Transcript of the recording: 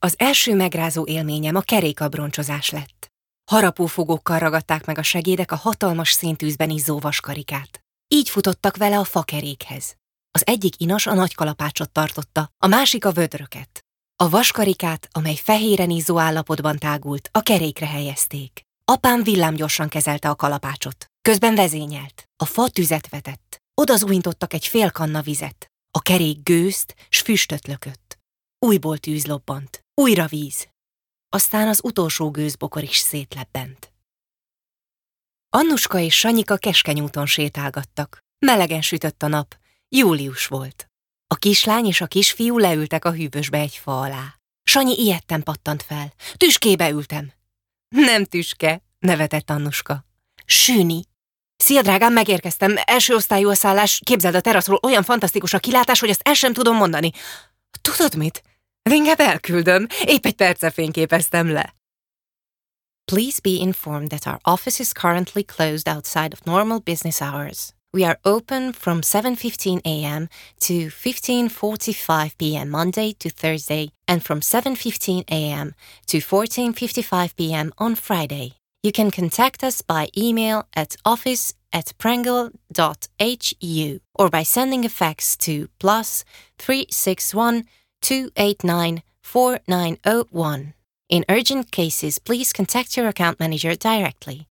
Az első megrázó élményem a kerékabroncsozás lett. Harapófogókkal ragadták meg a segédek a hatalmas széntűzben izzó vaskarikát. Így futottak vele a fakerékhez. Az egyik inas a nagy kalapácsot tartotta, a másik a vödröket. A vaskarikát, amely fehéren izzó állapotban tágult, a kerékre helyezték. Apám villámgyorsan kezelte a kalapácsot. Közben vezényelt. A fa tüzet vetett. Oda zújntottak egy fél kanna vizet. A kerék gőzt s füstöt lökött. Újból tűz lobbant. Újra víz. Aztán az utolsó gőzbokor is szétlebbent. Annuska és Sanyika keskeny úton sétálgattak. Melegen sütött a nap. Július volt. A kislány és a kisfiú leültek a hűvösbe egy fa alá. Sanyi ijedten pattant fel. Tüskébe ültem. Nem tüske, nevetett Annuska. Süni. Szia, drágám, megérkeztem. Első osztályú a szállás. Képzeld, a teraszról olyan fantasztikus a kilátás, hogy ezt el sem tudom mondani. Tudod mit? Inkább elküldöm. Épp egy perce fényképeztem le. Please be informed that our office is currently closed outside of normal business hours. We are open from 7:15 a.m. to 15:45 p.m. Monday to Thursday and from 7:15 a.m. to 14:55 p.m. on Friday. You can contact us by email at office@prangle.hu or by sending a fax to +361 289 4901. In urgent cases, please contact your account manager directly.